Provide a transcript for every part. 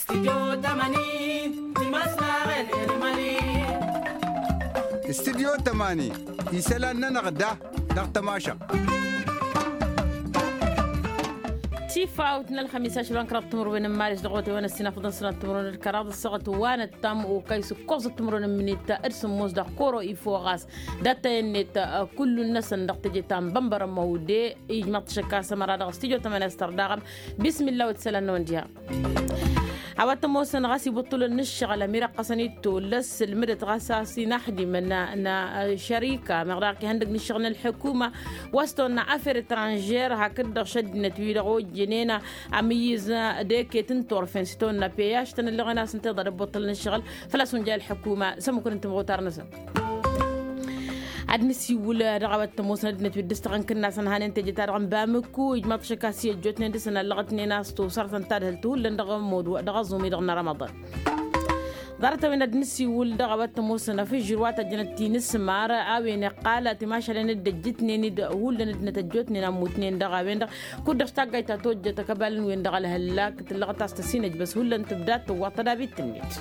استديو 8 يسألنا نغدا نغتماشا تيفاوتنا الخميس عشرين كرات تمر بين مارس دغوتي وانا السنة فضل سنة تمرون الكراد الصغت وانا التام وكيس كوز تمرون من التا ارسم موز دا كورو يفوغاس داتا ينتا كل الناس ندق تجي تام بمبر مودي يجمع تشكا سمرا دغ استيجو تمن استرداغم بسم الله وتسلنا ونديها عوات موسن غاسي بطول النشغل ميرا قصني تولس المرت غاساسي نحدي من شركة مغراقي هندق نشغل الحكومة واستونا عفر ترانجير هكذا شد نتويلغو جنينا عميزنا ديكي تنطور فين ستونا بياش تن اللي غناس انتظر بطول النشغل فلا سنجا الحكومة سمكن انتم غوتار نسا admisi wula ragawat mosan net widistran kinna san hanen te jitar gam bamku ijmat shakasi jotne ndisna lagatni nas to sartan tadhal to lendaga modu daga zumi daga ramadan ضرت من admisi wul ragawat mosan fi jirwata janati nismara awin qalat ma shalani dajitni nid wul net jotni namutni daga wenda kudda stagayta to jota kabalin wenda gal halak tilagata stasinaj bas hulan tibdat wa tadabit tinit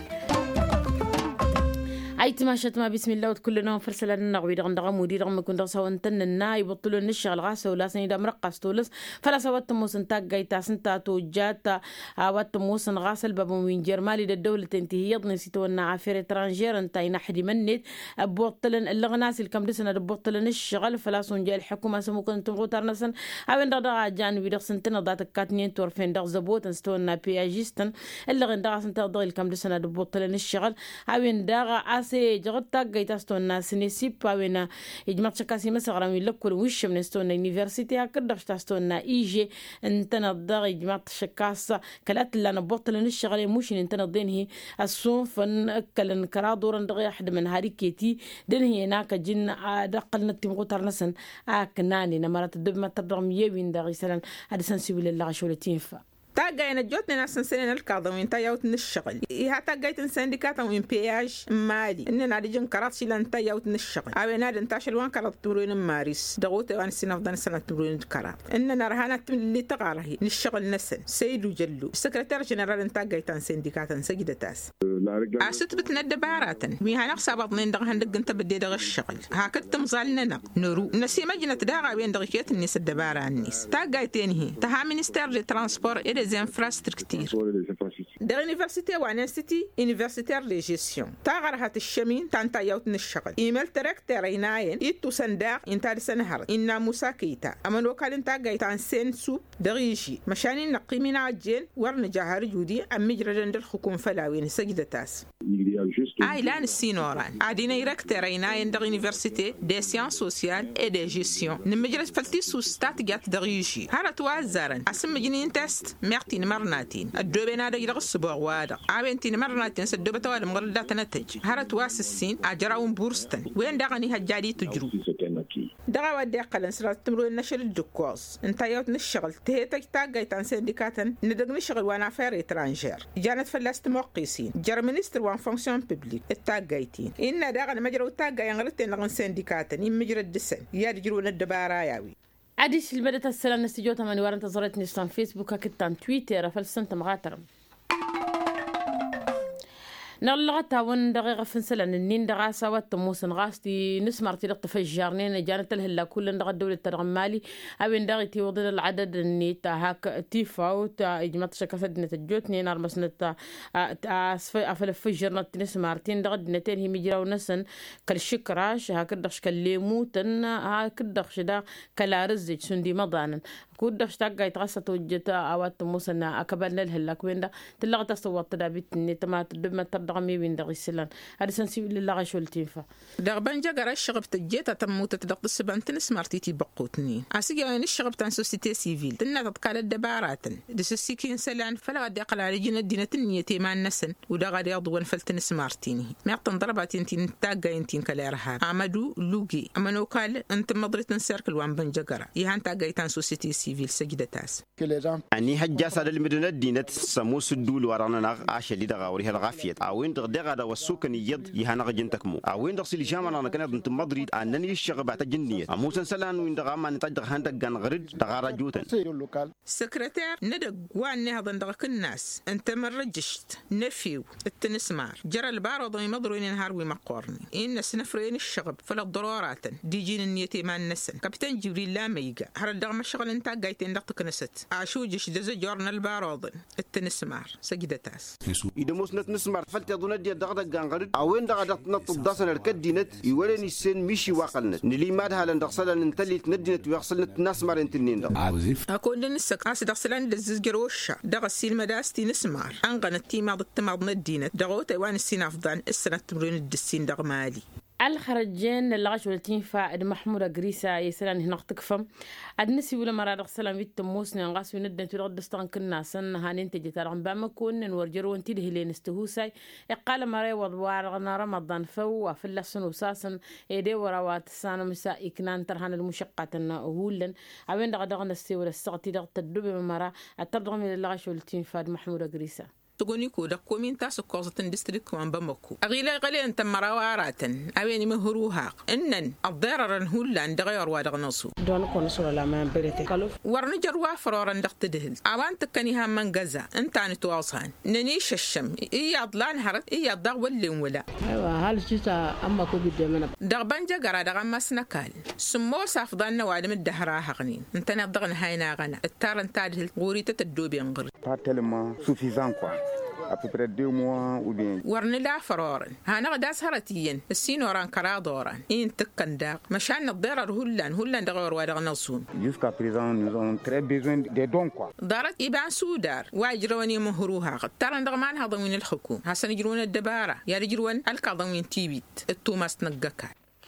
أيت ما شت ما بسم الله وكلنا فرسل لنا غوي دغ مودي دغ ما كنت سوون تننا يبطلوا النشغل غاسه ولا سنيدا مرقص تولس فلا سوت موسن تاغيتا سنتا توجاتا وات موسن غاسل باب من جرمالي الدوله تنتهي يضني سيتونا عافير ترانجير انت نحدي منت بوطلن اللغناس الكم دسنا بوطلن الشغل فلا سنجا الحكومه سمو كنت غوترنسن اوين دغ جانبي دغ سنتنا ضات كاتنين تورفين دغ زبوت استونا بياجيستن اللغن دغ سنتا دغ الكم دسنا بوطلن الشغل اوين دغ جغتا جيتاستون ناس نسيب وين يجمع شكاسي مسغرا يلكل وش من استون يونيفرسيتي هكذا تاستون ايجي انت نضغ يجمع شكاس كلات لنا بطل الشغل مش انت نضينه الصنف كلن كرادور ندغ احد من هاريكيتي دن هي هناك جن دقلنا تيمغوتر نسن اكناني نمرات الدب ما تضرم يوين دغ مثلا هذا سنسيبل الله شولتين فا تاجا أنا جوتني ناس سنين الكاظمين تايوت نشغل إيه تاجا تنسندكات وين بياج مالي إننا رجيم كرات شيلان تايوت نشغل أبينا ننتشر وان كرات تمرين مارس دعوت وان سنة فضل سنة تمرين كرات إننا رهانة اللي تقاره نشغل نسن سيد وجلو السكرتير جنرال تاجا تنسندكات سجدة تاس عسيت بتندى باراتن ميها نقص بعضنا دغ هندق أنت بدي دغ الشغل هكذا تمزالنا نرو نسي مجنة داغا وين دغكيت الناس الدبارة الناس تاجا تنهي تها مينستير للترانسبور des infrastructures de l'université ou institut universitaire de gestion تاغرها الشمين تانتا يوتن الشغل ايميل تركتر يناين يتو سنداق انتال سنهر إنا مساكيتا اما الوكال انتا غايتان سين سوب دغيشي مشانين نقيمين عجين ورن جاهر جودي ام مجرد الحكوم فلاوين سجدتاس لان السينوران عادينا يركتر يناين دغ université des sciences sociales et de gestion نمجرد فلتي سوستات جات دغيشي هارت وازارن اسم مجنين تست ميرتين مرناتين الدوبين هذا يلغ السبوع وادا عابنتين مرناتين سدوبة توالي مغردات نتج هارت واس السين عجراون بورستن وين دغني هجادي تجرو دغا ودي قلن سرات تمرو النشر الدكوز انت يوت نشغل تهيتك تاقاي تان سندكاتن ندق نشغل وانا فير اترانجير جانت فلاست موقيسين جر منستر وان فونكسيون ببليك التاقايتين إن دغا مجرو تاقاي انغلتين لغن سندكاتن يمجر الدسن يارجرون الدبارا ياوي عديش البدة السلام نستجوتها من وارن تزورتني ستان فيسبوك كتان تويتر فلسنت مغاترم نلغتها ون دقيقة فنسلن النين دقا سوات موسن غاستي نسمر تلقت فجارنين جانت الهلا كل دقا الدولة الترغمالي أبين دقيتي وضل العدد الني هاك تيفاوت إجمات شكاسد نتجوتني نار مسنة أفل فجرنا نسمارتين دقا دنتين هي مجراو نسن كالشكراش هاكدخش كالليموتن هاكدخش دا كالارزج سندي مضانا كودش تاقا يتغسط وجتا أوات موسن أكبرنا الهلا كوين تلغت أصوات تدابيتني تمات دبما رقمي بين دغيسلان هذا سنسيب لله غشول تيفا دغبان جاغرا الشغب تجيتا تموت تدق السبانتن سمارتيتي بقوتني اسيغا ان الشغب تاع سوسيتي سيفيل تنا تقال الدبارات دسسيكين سلان فلا غادي قلا رجينا دينا تنيتي مع النسن ودا غادي يضون فلتن سمارتيني ما تنضربات انتي تاغا انتي كلارها امدو لوغي امنو قال انت مضريت نسيركل وان بن جاغرا يهان تاغا تاع سوسيتي سيفيل سجدتاس يعني حجاس على المدينه دينه سمو سدول ورانا عاش لي دغاوري الغافيه أوين دغ دا والسكن يد يهانا جنتكمو أوين دغ سيل جامعنا أنا كنا بنت مدريد أنني الشغل بعد جنية أموسن سلان وين دغ ما نتاج دغ هندق جن غرد دغ راجوتن سكرتير ندق وان هذا دغ الناس أنت مرجشت نفيو التنسمار جرى البارض يمضرون ينهار ويمقورني إن سنفرين الشغب فلا ضرورات ديجين النيتي ما النسن كابتن جبريل لا ميجا هل دغ ما الشغل انت جايتين دغ كنست عاشوجش دز جورنا البارض التنسمار سجدتاس إذا موسنت نسمار فلت يظن دي دغ جن غرد أوين دغ دغ نطب داسن الكدينت يولني السن مشي واقلنت نلي ما ده لان دغ سلان نتلي تندينت ويغسلنت نسمار انتنين دغ أكون لنسك عاس دغ سلان دز جروش دغ السيل مداستي نسمار أنغنتي ما ضد ما ضد الدينت دغوت وان السين أفضل السنة تمرين الدسين دغ مالي الخرجين اللغش والتين فاعد محمود أجريسا يسلان هنا تكفم النسي ولا مرة سلام بيت موسنا نغاس وندن ترد دستان كنا سن هانين تجي ترى بامكون نورجرو انتي لهلين استهوساي قال مرة وضوارنا رمضان فو في اللسن وساسن ايدي وروات السنة مساء إكنان ترهان المشقة هولن عوين دغدغنا السيول السغتي دغ تدوب مرة الترضغ من اللغش والتين فاعد محمود أجريسا تقولي كودا كومين تاسو كوزتن ديستريكت كمان بمكو أغيلا غلي أنت مرواراتن أويني مهروها إنن الضرر هولان دغير وادغ نصو دون كونسول لا ما بريتي كالوف ورنجر وافرورن دغتدهل أوان تكني هم من جزا أنت عن تواصهن ننيش الشم إيه عضلان هرت إيه الضغ واللي ولا أيوة هل شيء أما كوبي دمنا دغبان جرا دغ مسنكال سمو سافضان وادم الدهراها غنين أنت نضغن هاينا غنا التارن تادهل غوري تتدوبي انغر pas tellement suffisant quoi. À peu près 2 mois ou bien. ورنلا فرورن هانا غداس هرتيين السين وران كرادوران إن تكن داق مشان الضرر هولان دغور وادغ نصون. Jusqu'à présent nous avons très besoin des dons quoi. دارت إبان سودار واجروني مهروها ترى دغمان هذا من الحكومة حسن يجرون الدبارة يجرون الكاظمين تيبيت التوماس نجكا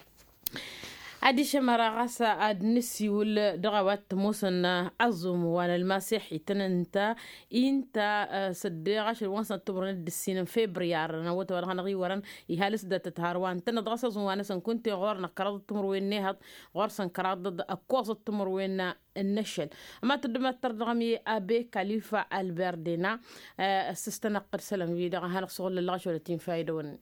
عادي شمرة غاسة عاد نسي والدغوات موسنا عظم وانا المسيحي تننتا انت صديقاش الوانسان تبرن الدسين فبراير نوت ورا نغي ورن يهالس دات تهاروان تن دغاسة زوانا سن كنت غور نقرض تمروين نهض غور سن قرض اكواص تمروين النشل اما تدم ترغمي ابي خليفه البردينا استنقر سلام ويدا هنقصول للغش ولا تين فايدون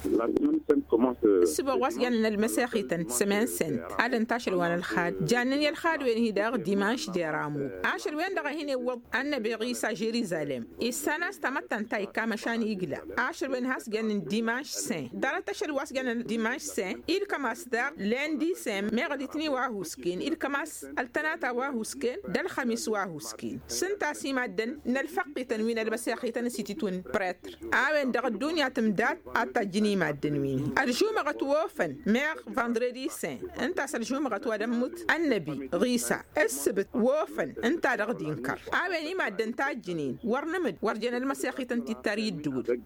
السبع واسجان المساخيتن سمان سنت على انتشر وان الخاد جانني الخاد وين هيدا ديمانش ديرامو عاشر وين دغ هنا وض ان بغيسا جيريزالم السنه استمتن تاي كمشان يقلا عاشر وين هاس جان ديمانش سن دار تشر واسجان ديمانش سن إل كماس دار لندي سن مغدتني واهوسكين إل كماس التناتا واهوسكين دل خميس واهوسكين سنتا سيمادن نلفق تنوين المساخيتن سيتيتون بريتر اوين دغ الدنيا تمدات اتا ما الدنوين الجمعة غتوفن ميغ فاندريدي سين انت الجمعة غتودمت النبي غيسا السبت وفن انت دغدينكر اويني ما دنتا الجنين ورنمد ورجنا المسيخي تنتي تريد دود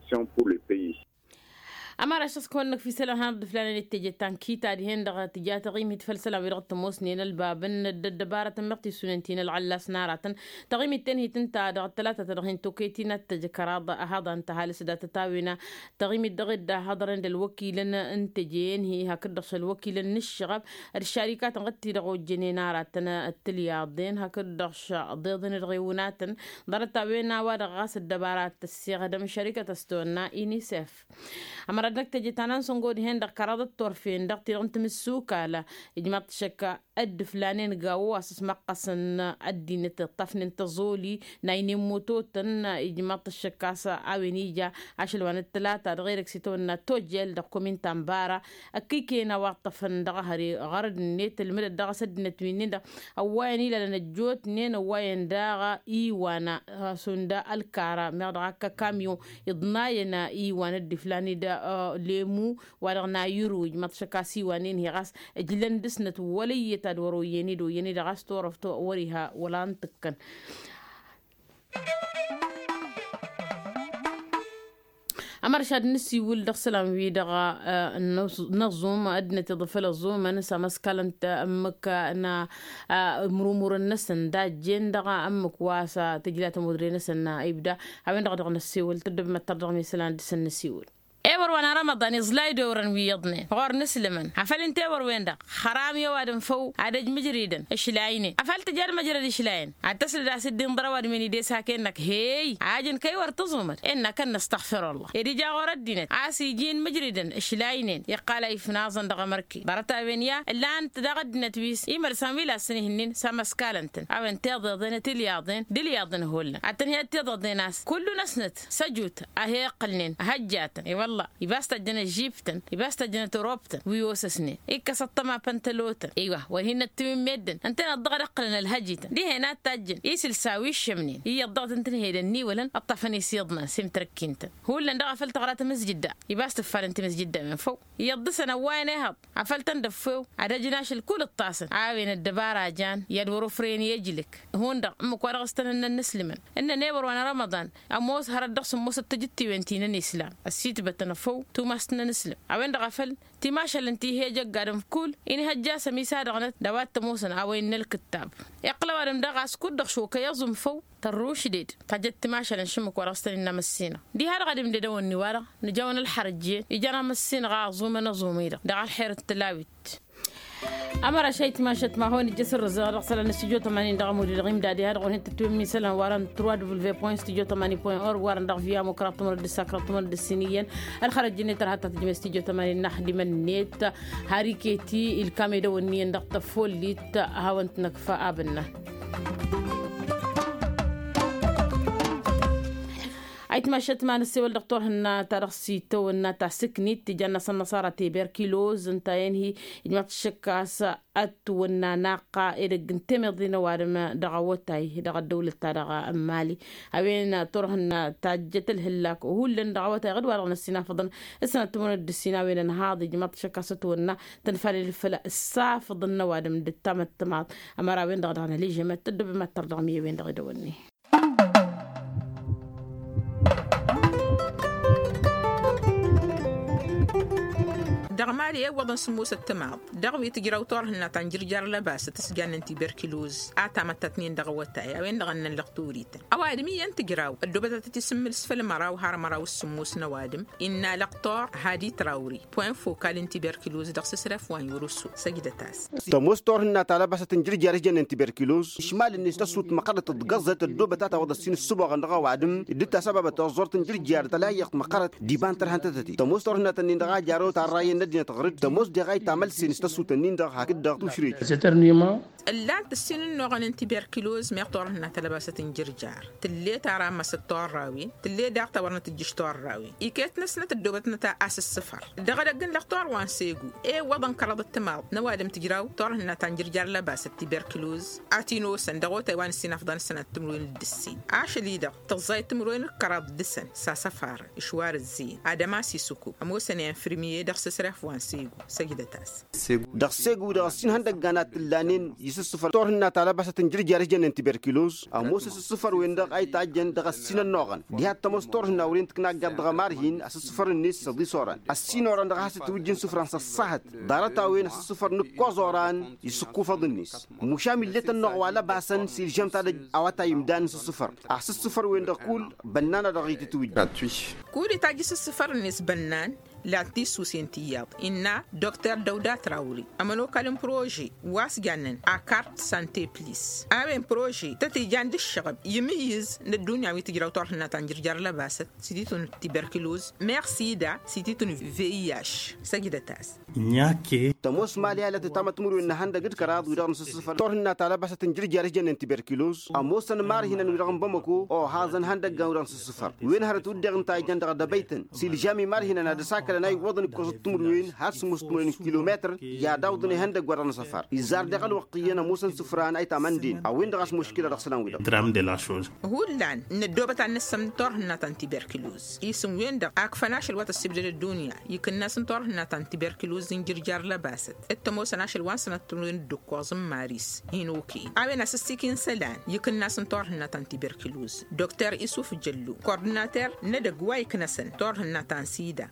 أما رشاس كونك في سلام هاد فلان التجي تانكي تاريهن دغ تجات غيم يتفلسل ويرغت موسنين البابن الدبارة مقتي سنتين العلاس نارة تغيم التنهي تنتا دغ الثلاثة تغين توكيتين التجكراد هذا انتهى لسدا تتاوينا تغيم الدغد هادرن الوكيل انتجين هي هكدش الوكيل النشغب الشركات غتي دغو جنينارة التلياضين هكدش ضيضن الغيونات ضرت تاوينا ودغاس الدبارات السيغة دم شركة استونا إينيسيف أما ردك تجي تانان سنقود هين دق كراد الطرفين دق تيرون تمسوكا لا إجماعة شكا أد فلانين قاو أساس مقصن أدي نتطفن تزولي نايني موتوتن إجماعة الشكاسة أوينيجا عشلوان الثلاثة غيرك سيتون توجيل دق كومين تنبارا أكيكينا واقطفن دق هري غرد النيت المدى دق سد نتوينين دق أواني لنجوت نين أوين داغا إيوانا سندا الكارا مغدغاكا كاميو إضناينا إيوانا الدي فلاني دا ليمو ورغنا يروج متشكاسي وانين هي غاس جلن دسنت ولي تدورو يني دا غاس تورفتو وريها ولا انتكن أمرشاد نسي ولد سلام ويدغا نظم أدنى تضفل الظوم نسا مسكالنت أمك أنا مرمور النسن دا جين دغا أمك واسا تجلات مدري نسن إبدا هاوين دغا نسيول تدب ما ترضغ مثلا دسن نسيول ايور وانا رمضان زلاي دورن ويضنين غور نسلمن عفل انت ايور وين دق حرام يا وادم فو عدج مجريدن اشلايني عفل تجار مجرد اشلاين عتصل راس الدين ضرواد من يدي ساكنك هي عاجن كي ورتظمر انك نستغفر الله يدي جا غردينت عاسي جين مجريدن اشلاينين يقال اي فنازن دغ مركي برتا بينيا الا انت دغدنت بيس يمر ساميلا سنهنين سمسكالنتن او انت ضدين تلياضين دلياضن هول عتني تضدين ناس كل نسنت سجوت اهي قلنين هجاتن اي والله يباستجن جيبتن يباستجن تروبتن ويوسسني إكسطت ما بنتلوتن ايوه وهنا التميم ميدن انت الضغط قلنا الهجيتن دي هنا تاجن يسل ساوي الشمنين هي الضغط انت هي النيولن الطفني سيضنا سمتركينتن هو اللي ندغ فلت غرات مسجد يباستفال انت مسجد من فوق يضسنا وين هب عفلت ندفو على جناش الكل الطاسن عاوين الدبارة جان يدورو فرين يجلك هون دغ مكوارغستن ان نسلمن ان نيبر وانا رمضان اموس هردقس موس تجتي وانتين الاسلام السيت بتنفو تو ماستنا نسلم عوين دغفل تماشى الانتي هي جقادم كل إن هجاسة ميساد غنت دوات تموسن عوين الكتاب يقلوا علم دغ اسكود دغ شو كيظم فو تروش ديد تجت تماشى لنشمك ورستن إننا مسينا دي هذا قديم دي دون نوارا نجاون الحرجية يجانا مسين غازومنا زوميرا دغ الحير التلاويت أمر شيء تماشت ما هون الجسر الزرق سلا نستجوا 80 دغم ودغيم دادي هذا غون هنت تومي سلا وارن 3w.studio80.org وارن دغ فيا مكرات مر الساكرات مر السنين الخرج جنتر حتى تجي استجوا 80 نحدي من نيت هاريكيتي الكاميرا والنين دغ تفوليت هاونت نكفى ابنا عيت ماشت ما نسي والدكتور هنا ترخصيتو هنا تسكنيت تجانا النصارى تيبركيلوز انت ينهي جماعة الشكاس اتونا ناقا إذا قنتمي ضينا وارما دغوتاي دغ الدولة دغ أمالي أوين تورهنا تاجت الهلاك وهو اللي دغوتاي غد وارغنا السينا فضن السنة تمون الدسينا وين هذه جماعة الشكاس اتونا تنفالي الفلا الساف ضنا وارم دتامت تمات أمارا وين دغدغنا لي جماعة تدب ما تردغمية وين دغدوني دغماري وضن سموس التماض دغوي تجراو طورهن تنجر جار لباس تسجان انتي بركيلوز اعتمت تتنين دغوتاي وين دغن اللقطوريتن اوادمي انت جراو الدوبه تتسم السفل مراو هار مراو السموس نوادم ان لقطور هادي تراوري بوين فوكال انتي بركيلوز دغ سسرف وان يورسو سجدتاس تموس طورهن تلبس تنجر جار جن انتي بركيلوز شمال الناس تصوت مقره تغزت الدوبه تاع وض السين الصبغ دغ وادم دتا سبب تزور تنجر جار تلايق مقره ديبان ترهنتتي تموس طورهن تنين دغ جارو تاع راي تغرد تموس دي غاي تعمل سينستاسو تنين دغ هكذا تشري سيترنيما اللان تسين النوغن انتي بيركيلوز ميقطور هنا تلباسة تنجرجار تلي تارا ما ستور راوي تلي داق تورنا تجشتور راوي إيكيت نسنة الدوبتنا تا أس السفر دغ دقن لقطور وان سيقو إيه وضن كرض التماض نوادم تجراو طور هنا تنجرجار لباسة تبركيلوز أعتينو سندغو تايوان السين أفضل السنة تمروين الدسين عاش ليدغ تغزاي تمروين الكرض دسن سا سفار إشوار الزين آدماسي سوكو أموسن ينفرميه دغ سسرف وان سيقو سجدتاس دغ سيقو دغ سين هندق قانات اللانين السفر طورنا تعالى بس تنجري جاري جن تبركيلوز أموس السفر وين دغ أي تاجن دغ السين النوغن دي حتى مستورنا ورين تكنا قد دغ مارهين السفر الناس صدي صوران السين وران دغ حاسة وجين سفران صحت دارتا وين السفر نكوزوران يسكو فض الناس مشامل لت النوغ ولا باسن سيل جم تاع أواتا يمدان السفر أحس السفر وين دغ كول بنانا دغ يتتوي كولي تاجس السفر الناس بنان لا تيسو سنتياب إن دكتور دودا تراوري أمنو كلام بروجي واس جانن أكارت سانتي بليس أمن بروجي تتجان الشغب يميز الدنيا ويتجرو طرحنا تنجر لباسة سيتون تبركلوز ميرسي دا سيتون VIH سجدتاس نياكي تموس مالي التي تم تمر إن هندا قد كراد ويرغم السفر طرحنا تلبسة تنجر جن تبركلوز أموسن مارهنا ويرغم بمكو أو هذا هندا جاوران السفر وين هرتود دغن تايجان دغ دبيتن سيل جامي مارهنا ندساك كلنا يوضن كوست تمروين هاس مستمرين كيلومتر يا داودني هندق ورنا سفر إزار دقل وقتينا موسن سفران أي تمندين أو وين دغش مشكلة رخصنا ويدا درام دي لا شوز هو لان ندوبة عن السمتور هنا تنتبركلوز يسم وين دق أكفناش الوقت السبدل الدنيا يمكن ناس نتور هنا تنتبركلوز نجرجار لباسد التموس ناش الوانسنا تمروين الدكوازم ماريس هينوكي عوين أساسيكين سلان يمكن ناس نتور هنا تنتبركلوز دكتور يوسف جلو كورديناتور ندق واي كنسن تور هنا تنسيدا تنتبركلوز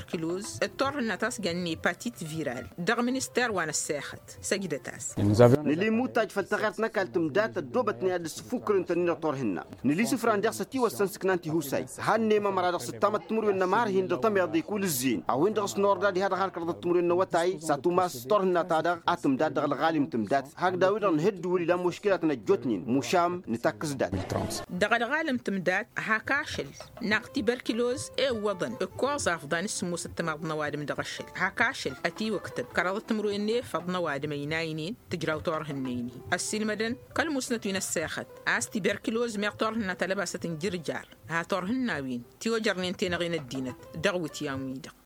تبركلوز الطور النتاس جاني باتيت فيرال دغ منستير وانا الساخت سجدتاس نلي موتاج فلتغيرتنا كالتم داتا دوبتني هذا السفوكر انتنين طورهن نلي سفران ديخ ستي وسنسكنانتي هوساي هاني ما مرا دغ ستامت تمر وين مارهين دغتم يضي كل الزين او وين دغ سنور دادي هذا غارك دغ تمر وين وتاي ساتو ماس طورهن تادا اتم داد دغ الغالم تمدات هاك داويد نهد ولي لا مشكلتنا جوتنين مشام نتاكس دات دغ الغالم تمدات هاكاشل ناقتي بركلوز اي وضن الكوز افضان اسمو ستمرض نوادم دغشل هاكاشل اتي وكتب كرضت تمرو اني فضنا وادم يناينين تجراو طورهن السلمدن كل مسنتين الساخت استي بركلوز ميقطورهن تلبست جرجار ها طورهن ناوين تيوجرنين تينغين الدينت دغوتي ياميد